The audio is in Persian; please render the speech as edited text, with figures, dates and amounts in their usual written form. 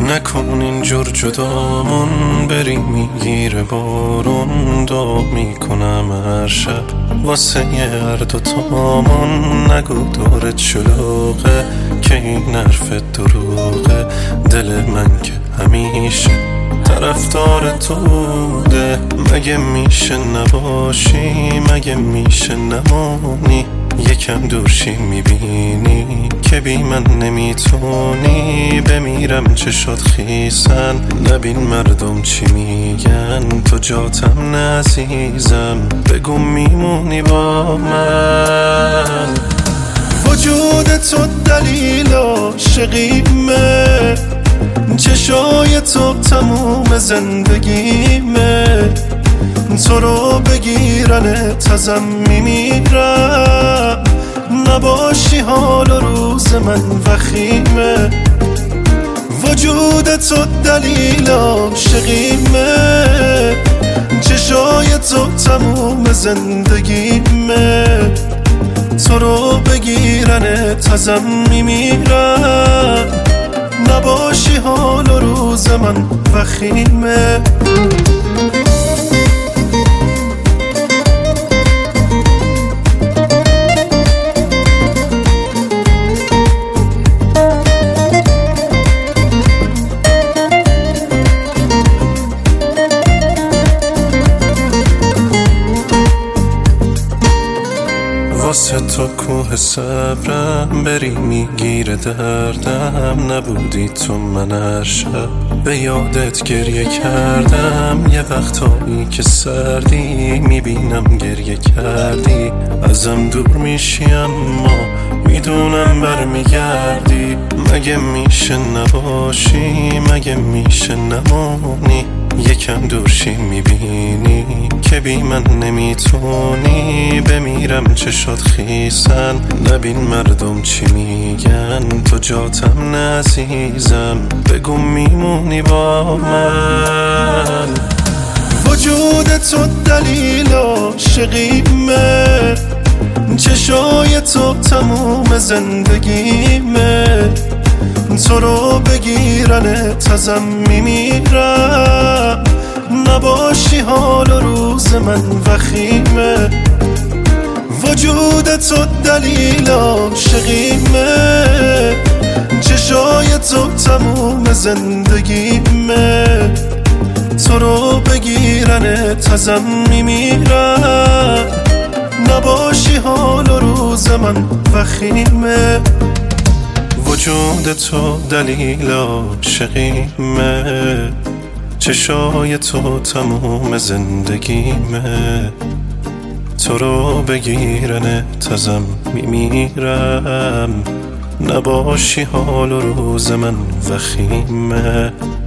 نکن اینجور جدامون، بری میگیره بارون. دعا میکنم هر شب واسه هر دوتامون. نگو دورت شلوغه که این حرفت دروغه. دل من که همیشه طرفدار تو بوده. مگه میشه نباشی، مگه میشه نمونی؟ یکم دورشی میبینی که بی من نمیتونی. بمیرم چشات خیسن، نبین مردم چی میگن. تو جاتم نعزیزم، بگو میمونی با من. وجود تو دلیل عاشقیمه، چشای تو تموم زندگیمه. تو رو بگیرن ازم میمیرم. نباشی حال و روز من وخیمه. وجود تو دلیل عاشقیمه، چشای تو تموم زندگیمه. تو رو بگیرن ازم میمیرم. نباشی حال و روز من وخیمه. واسه تو کوه صبرم، بری میگیره دردم. نبودی تو من هر شب به یادت گریه کردم. یه وقتایی که سردی میبینم گریه کردی. ازم دور میشی اما میدونم برمیگردی. مگه میشه نباشی، مگه میشه نمونی؟ یکم دورشی میبینی که بی من نمیتونی. بمیرم چشات خیسن، نبین مردم چی میگن. تو جاتم نعزیزم، بگو میمونی با من. وجود تو دلیل عاشقیمه، چشای تو تموم زندگیمه. تو رو بگیرن ازم میمیرم. نباشی حال و روز من وخیمه. وجود تو دلیل عاشقیمه، چشای تو تموم زندگیمه. تو رو بگیرن ازم میمیرم. نباشی حال و روز من وخیمه. وجود تو دلیل عاشقیمه، چشای تو تموم زندگیمه. تو رو بگیرن ازم میمیرم. نباشی حال و روز من وخیمه.